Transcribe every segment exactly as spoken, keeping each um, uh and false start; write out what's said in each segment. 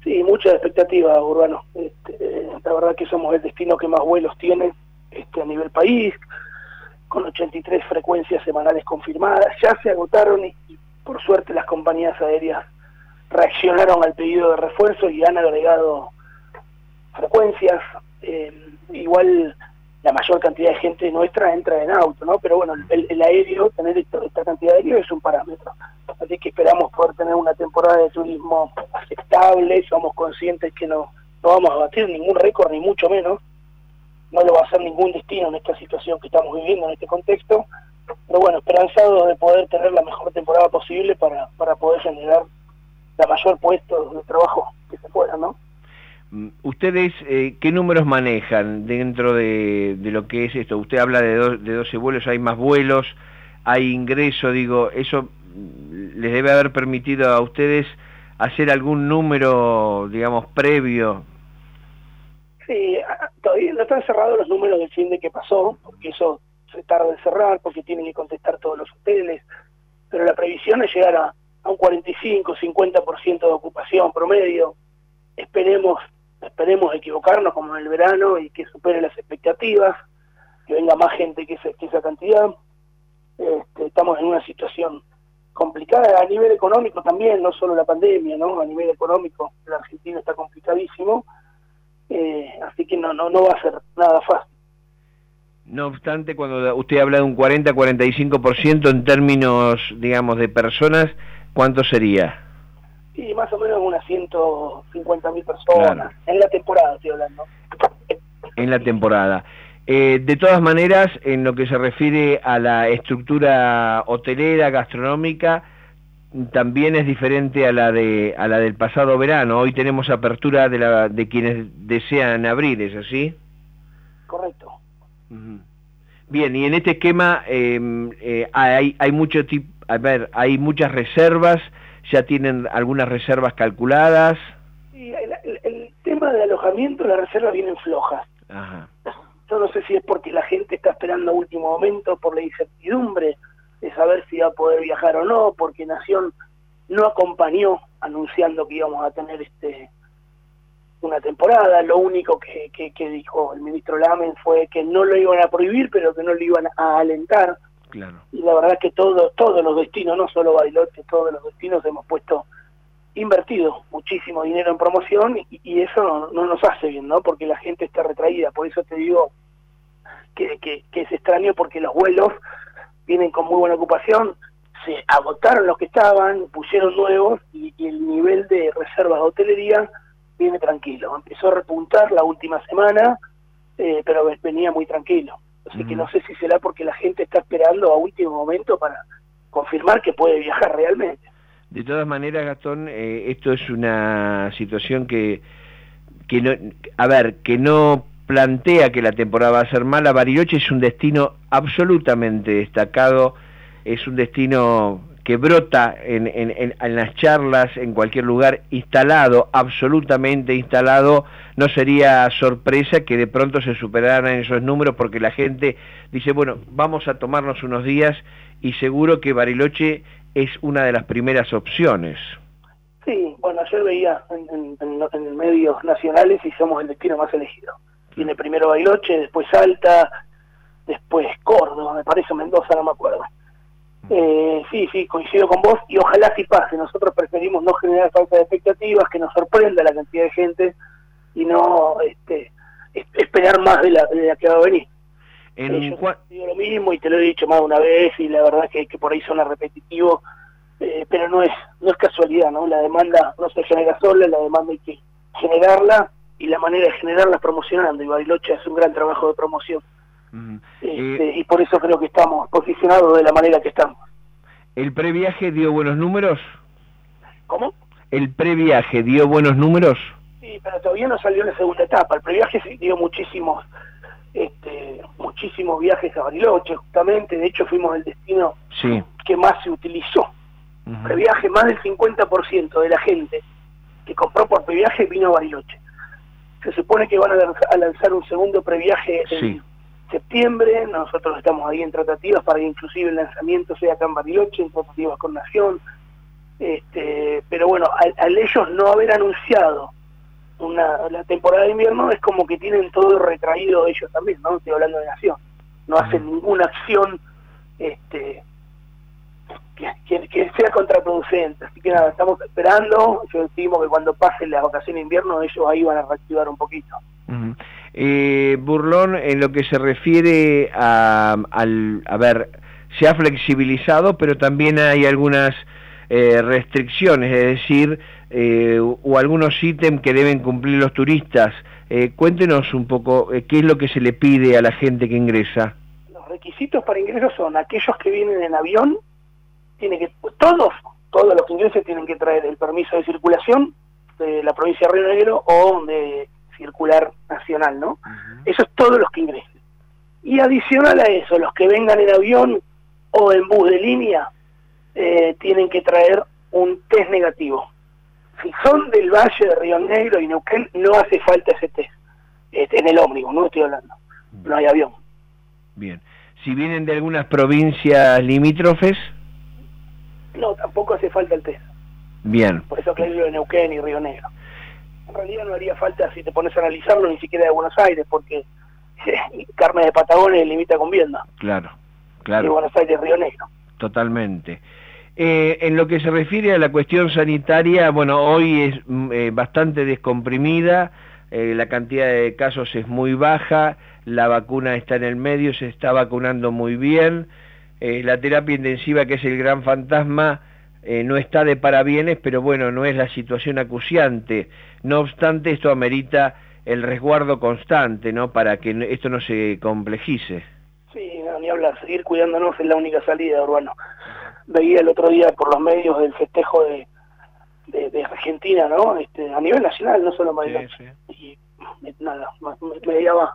Sí, mucha expectativa, Urbano. Este, la verdad que somos el destino que más vuelos tiene este, a nivel país, con ochenta y tres frecuencias semanales confirmadas. Ya se agotaron y, y por suerte las compañías aéreas reaccionaron al pedido de refuerzo y han agregado frecuencias. Eh, igual la mayor cantidad de gente nuestra entra en auto, ¿no? Pero bueno, el, el aéreo, tener esta, esta cantidad de aéreo es un parámetro. Así que esperamos poder tener una temporada de turismo aceptable. Somos conscientes que no, no vamos a batir ningún récord, ni mucho menos. No lo va a hacer ningún destino en esta situación que estamos viviendo, en este contexto. Pero bueno, esperanzados de poder tener la mejor temporada posible para, para poder generar la mayor puesto de trabajo que se pueda, ¿no? ¿Ustedes eh, qué números manejan dentro de, de lo que es esto? Usted habla de, do, de doce vuelos, hay más vuelos, hay ingreso, digo, eso les debe haber permitido a ustedes hacer algún número, digamos, previo. Sí, todavía no están cerrados los números del fin de que pasó, porque eso se tarda en cerrar, porque tienen que contestar todos los hoteles, pero la previsión es llegar a, a un cuarenta y cinco, cincuenta por ciento de ocupación promedio. Esperemos esperemos equivocarnos como en el verano y que supere las expectativas, que venga más gente que, ese, que esa cantidad. Este, estamos en una situación complicada a nivel económico también, no solo la pandemia, ¿no? A nivel económico, el argentino está complicadísimo, eh, así que no, no, no va a ser nada fácil. No obstante, cuando usted habla de un cuarenta a cuarenta y cinco por ciento en términos, digamos, de personas, ¿cuánto sería? Sí, más o menos unas ciento cincuenta mil personas, claro. En la temporada estoy hablando. En la temporada. Eh, de todas maneras, en lo que se refiere a la estructura hotelera, gastronómica, también es diferente a la de a la del pasado verano. Hoy tenemos apertura de la de quienes desean abrir, ¿es así? Correcto. Uh-huh. Bien, y en este esquema eh, eh, hay hay mucho tipo, a ver, hay muchas reservas. ¿Ya tienen algunas reservas calculadas? Sí, el, el, el tema de alojamiento, las reservas vienen flojas. Ajá. Yo no sé si es porque la gente está esperando a último momento por la incertidumbre de saber si va a poder viajar o no, porque Nación no acompañó anunciando que íbamos a tener este una temporada. Lo único que, que, que dijo el ministro Lamen fue que no lo iban a prohibir, pero que no lo iban a alentar. Claro. Y la verdad es que todo, todos los destinos, no solo Bariloche, todos los destinos hemos puesto, invertido muchísimo dinero en promoción y, y eso no, no nos hace bien, ¿no? Porque la gente está retraída. Por eso te digo que, que, que es extraño, porque los vuelos vienen con muy buena ocupación, se agotaron los que estaban, pusieron nuevos y, y el nivel de reservas de hotelería viene tranquilo. Empezó a repuntar la última semana, eh, pero venía muy tranquilo. Así que no sé si será porque la gente está esperando a último momento para confirmar que puede viajar realmente. De todas maneras, Gastón, eh, esto es una situación que, que no, a ver, que no plantea que la temporada va a ser mala. Bariloche es un destino absolutamente destacado, es un destino que brota en, en, en, en las charlas, en cualquier lugar, instalado, absolutamente instalado. No sería sorpresa que de pronto se superaran esos números, porque la gente dice, bueno, vamos a tomarnos unos días, y seguro que Bariloche es una de las primeras opciones. Sí, bueno, ayer veía en, en, en, en medios nacionales y somos el destino más elegido. Viene primero Bariloche, después Salta, después Córdoba, me parece, Mendoza, no me acuerdo. Eh, sí, sí, coincido con vos y ojalá sí pase. Nosotros preferimos no generar falta de expectativas, que nos sorprenda la cantidad de gente y no este, esperar más de la, de la que va a venir. En eh, yo digo lo mismo y te lo he dicho más de una vez y la verdad que, que por ahí suena repetitivo, eh, pero no es no es casualidad, ¿no? La demanda no se genera sola, la demanda hay que generarla y la manera de generarla es promocionando, y Bariloche hace un gran trabajo de promoción. Uh-huh. este, eh, y por eso creo que estamos posicionados de la manera que estamos. ¿El previaje dio buenos números? ¿Cómo? ¿El previaje dio buenos números? Sí, pero todavía no salió la segunda etapa. El previaje sí dio muchísimos este, muchísimos viajes a Bariloche, justamente. De hecho, fuimos el destino sí. que más se utilizó. Uh-huh. Previaje, más del cincuenta por ciento de la gente que compró por previaje vino a Bariloche. Se supone que van a lanzar, a lanzar un segundo previaje en sí. septiembre. Nosotros estamos ahí en tratativas para que inclusive el lanzamiento sea acá en Bariloche, en tratativas con Nación. Este, pero bueno, al, al ellos no haber anunciado una la temporada de invierno es como que tienen todo retraído ellos también, ¿no? Estoy hablando de Nación. No hacen ninguna acción este que, que, que sea contraproducente. Así que nada, estamos esperando. Yo estimo que cuando pasen las vacaciones de invierno ellos ahí van a reactivar un poquito. Uh-huh. eh, Burlón, en lo que se refiere a, al, a ver, se ha flexibilizado, pero también hay algunas eh, restricciones, es decir, eh, o algunos ítems que deben cumplir los turistas. Eh, cuéntenos un poco eh, qué es lo que se le pide a la gente que ingresa. Los requisitos para ingreso son aquellos que vienen en avión, tiene que todos, todos los que ingresen tienen que traer el permiso de circulación de la provincia de Río Negro o de circular nacional, ¿no? Uh-huh. Eso es todos los que ingresen. Y adicional a eso, los que vengan en avión o en bus de línea, eh, tienen que traer un test negativo. Si son del Valle de Río Negro y Neuquén, no hace falta ese test. Este, en el ómnibus, no estoy hablando. No hay avión. Bien. Si vienen de algunas provincias limítrofes... No, tampoco hace falta el test. Bien. Por eso que lo de Neuquén y Río Negro. En realidad no haría falta, si te pones a analizarlo, ni siquiera de Buenos Aires, porque Carne de Patagones limita con Viedma. Claro, claro. Y Buenos Aires, Río Negro. Totalmente. Eh, en lo que se refiere a la cuestión sanitaria, bueno, hoy es eh, bastante descomprimida, eh, la cantidad de casos es muy baja, la vacuna está en el medio, se está vacunando muy bien, eh, la terapia intensiva, que es el gran fantasma, eh, no está de parabienes, pero bueno, no es la situación acuciante. No obstante, esto amerita el resguardo constante, ¿no?, para que esto no se complejice. Sí, no, ni hablar, seguir cuidándonos es la única salida, Urbano. Veía el otro día por los medios del festejo de, de, de Argentina, ¿no? Este, a nivel nacional, no solo Bariloche. Sí, sí. Y nada, me, me daba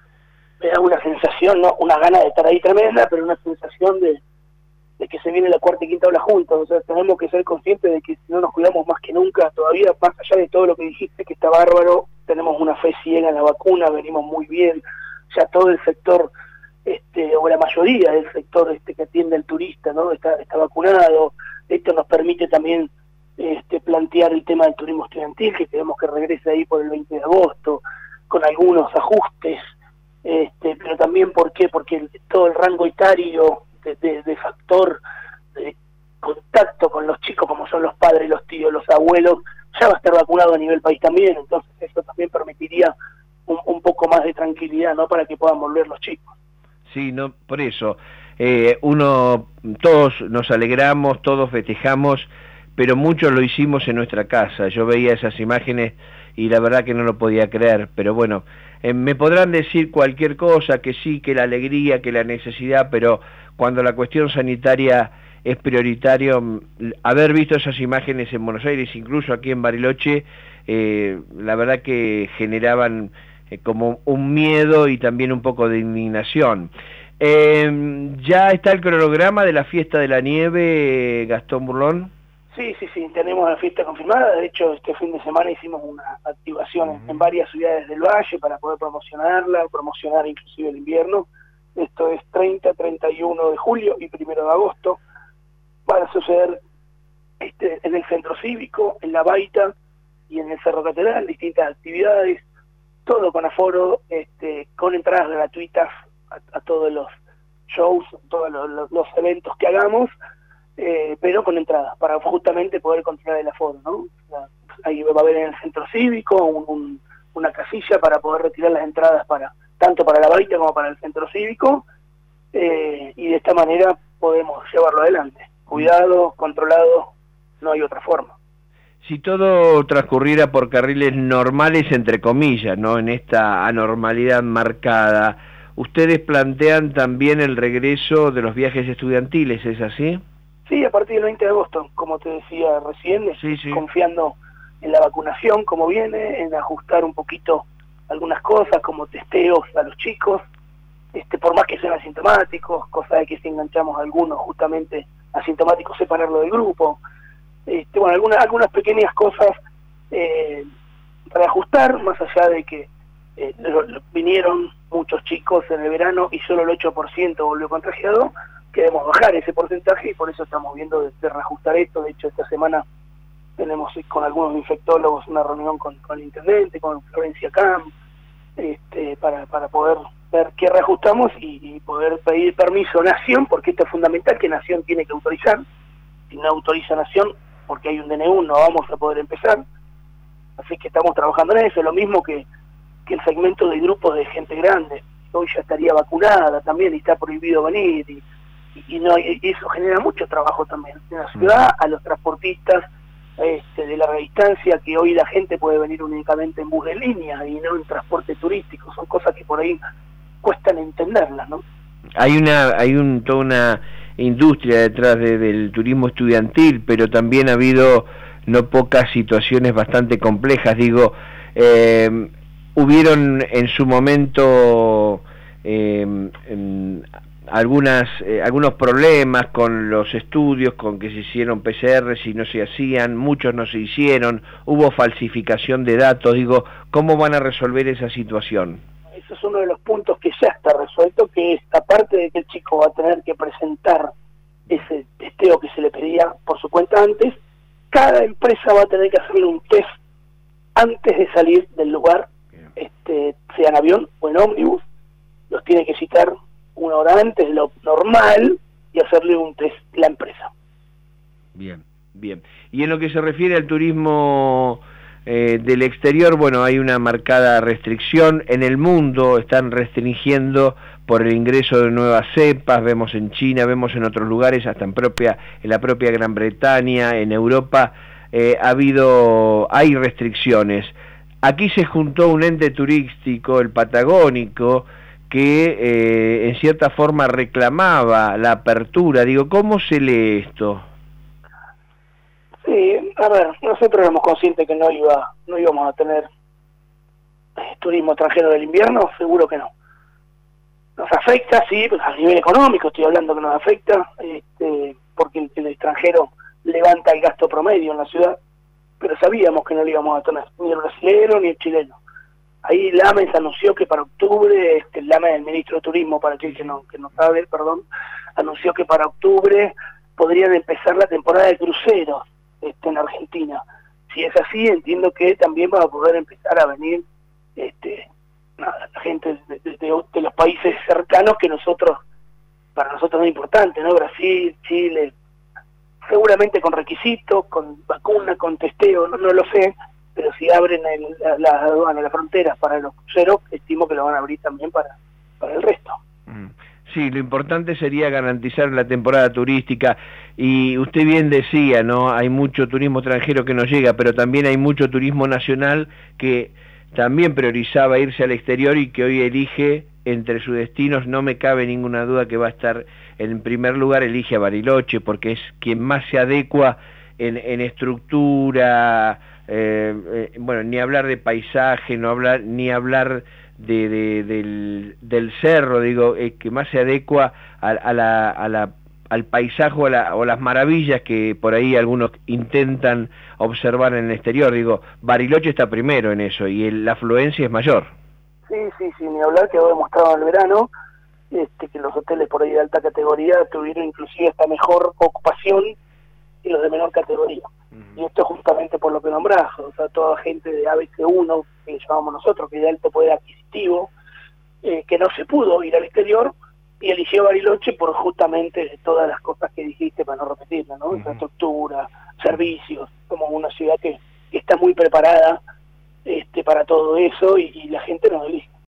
me daba una sensación, ¿no? Una gana de estar ahí tremenda, pero una sensación de, de que se viene la cuarta y quinta ola juntos. O sea, tenemos que ser conscientes de que si no nos cuidamos más que nunca, todavía más allá de todo lo que dijiste, que está bárbaro, tenemos una fe ciega en la vacuna, venimos muy bien, ya todo el sector... Este, o la mayoría del sector este, que atiende al turista, ¿no? Está, está vacunado. Esto nos permite también este, plantear el tema del turismo estudiantil, que queremos que regrese ahí por el veinte de agosto, con algunos ajustes, este, pero también, ¿por qué? Porque el, todo el rango etario de, de, de factor de contacto con los chicos, como son los padres, los tíos, los abuelos, ya va a estar vacunado a nivel país también, entonces eso también permitiría un, un poco más de tranquilidad, ¿no? Para que puedan volver los chicos. Sí, no, por eso, eh, uno, todos nos alegramos, todos festejamos, pero muchos lo hicimos en nuestra casa. Yo veía esas imágenes y la verdad que no lo podía creer, pero bueno, eh, me podrán decir cualquier cosa, que sí, que la alegría, que la necesidad, pero cuando la cuestión sanitaria es prioritario, haber visto esas imágenes en Buenos Aires, incluso aquí en Bariloche, eh, la verdad que generaban... Eh, como un miedo y también un poco de indignación. Eh, ¿Ya está el cronograma de la fiesta de la nieve, Gastón Burlón? Sí, sí, sí, tenemos la fiesta confirmada. De hecho, este fin de semana hicimos una activación uh-huh. en varias ciudades del Valle para poder promocionarla, promocionar inclusive el invierno. Esto es treinta, treinta y uno de julio y primero de agosto. Van a suceder este, en el Centro Cívico, en La Baita y en el Cerro Catedral, distintas actividades. Todo con aforo, este, con entradas gratuitas a, a todos los shows, todos los, los, los eventos que hagamos, eh, pero con entradas, para justamente poder controlar el aforo, ¿no? O sea, ahí va a haber en el Centro Cívico un, un, una casilla para poder retirar las entradas para tanto para la Baita como para el Centro Cívico, eh, y de esta manera podemos llevarlo adelante. Cuidado, controlado, no hay otra forma. Si todo transcurriera por carriles normales, entre comillas, ¿no?, en esta anormalidad marcada, ¿ustedes plantean también el regreso de los viajes estudiantiles, es así? Sí, a partir del veinte de agosto, como te decía recién, sí, sí. Confiando en la vacunación como viene, en ajustar un poquito algunas cosas como testeos a los chicos, este, por más que sean asintomáticos, cosa de que si enganchamos a algunos justamente asintomáticos, separarlo del grupo. Este, bueno, algunas, algunas pequeñas cosas eh, para ajustar, más allá de que eh, lo, lo, vinieron muchos chicos en el verano y solo el ocho por ciento volvió contagiado, queremos bajar ese porcentaje y por eso estamos viendo de, de reajustar esto. De hecho, esta semana tenemos con algunos infectólogos una reunión con, con el intendente, con Florencia Camp, este, para, para poder ver qué reajustamos y, y poder pedir permiso a Nación, porque esto es fundamental, que Nación tiene que autorizar. Si no autoriza Nación, porque hay un D N U, no vamos a poder empezar. Así que estamos trabajando en eso, lo mismo que, que el segmento de grupos de gente grande. Hoy ya estaría vacunada también y está prohibido venir, y, y, no, y eso genera mucho trabajo también en la ciudad, a los transportistas este, de larga distancia, que hoy la gente puede venir únicamente en bus de línea y no en transporte turístico. Son cosas que por ahí cuestan entenderlas, ¿no? Hay una, hay un, toda una industria detrás de, del turismo estudiantil, pero también ha habido no pocas situaciones bastante complejas. Digo, eh, hubieron en su momento eh, en algunas eh, algunos problemas con los estudios, con que se hicieron P C R y no se hacían, muchos no se hicieron, hubo falsificación de datos. Digo, ¿cómo van a resolver esa situación? Eso es uno de los puntos que ya está resuelto, que es, aparte de que el chico va a tener que presentar ese testeo que se le pedía por su cuenta antes, cada empresa va a tener que hacer un test antes de salir del lugar, este, sea en avión o en ómnibus. Los tiene que citar una hora antes de lo normal y hacerle un test la empresa. Bien, bien. Y en lo que se refiere al turismo eh, del exterior, bueno, hay una marcada restricción. En el mundo están restringiendo por el ingreso de nuevas cepas, vemos en China, vemos en otros lugares, hasta en propia en la propia Gran Bretaña, en Europa, eh, ha habido, hay restricciones. Aquí se juntó un ente turístico, el Patagónico, que eh, en cierta forma reclamaba la apertura. Digo, ¿cómo se lee esto? Sí, a ver, nosotros éramos conscientes que no iba, no íbamos a tener eh, turismo extranjero del invierno, seguro que no. Nos afecta, sí, pues a nivel económico estoy hablando que nos afecta, este, porque el, el extranjero levanta el gasto promedio en la ciudad, pero sabíamos que no lo íbamos a tener, ni el brasilero ni el chileno. Ahí Lames anunció que para octubre, este, Lames, el ministro de Turismo, para aquel que no, que no sabe, perdón, anunció que para octubre podrían empezar la temporada de cruceros este, en Argentina. Si es así, entiendo que también va a poder empezar a venir este, nada, la gente de, de, de, de los países cercanos que nosotros, para nosotros es importante, ¿no? Brasil, Chile, seguramente con requisitos, con vacuna, con testeo, no, no lo sé, pero si abren el, la, la aduana, las fronteras para los cruceros, estimo que lo van a abrir también para, para el resto. Sí, lo importante sería garantizar la temporada turística, y usted bien decía, ¿no? Hay mucho turismo extranjero que no llega, pero también hay mucho turismo nacional que también priorizaba irse al exterior y que hoy elige entre sus destinos. No me cabe ninguna duda que va a estar en primer lugar, elige a Bariloche, porque es quien más se adecua en, en estructura, eh, eh, bueno, ni hablar de paisaje, no hablar ni hablar de, de del, del cerro, digo, eh, que más se adecua a, a la, a la al paisaje o, a la, o las maravillas que por ahí algunos intentan observar en el exterior. Digo, Bariloche está primero en eso y el, la afluencia es mayor. Sí, sí, sí, ni hablar, quedó demostrado en el verano este, que los hoteles por ahí de alta categoría tuvieron inclusive hasta mejor ocupación que los de menor categoría. Uh-huh. Y esto es justamente por lo que nombrás, o sea, toda gente de A B C uno, que llamamos nosotros, que es de alto poder adquisitivo, eh, que no se pudo ir al exterior, y eligió Bariloche por justamente todas las cosas que dijiste, para no repetirla, ¿no? Uh-huh. Infraestructura, servicios, como una ciudad que, que está muy preparada este, para todo eso, y, y la gente nos elige.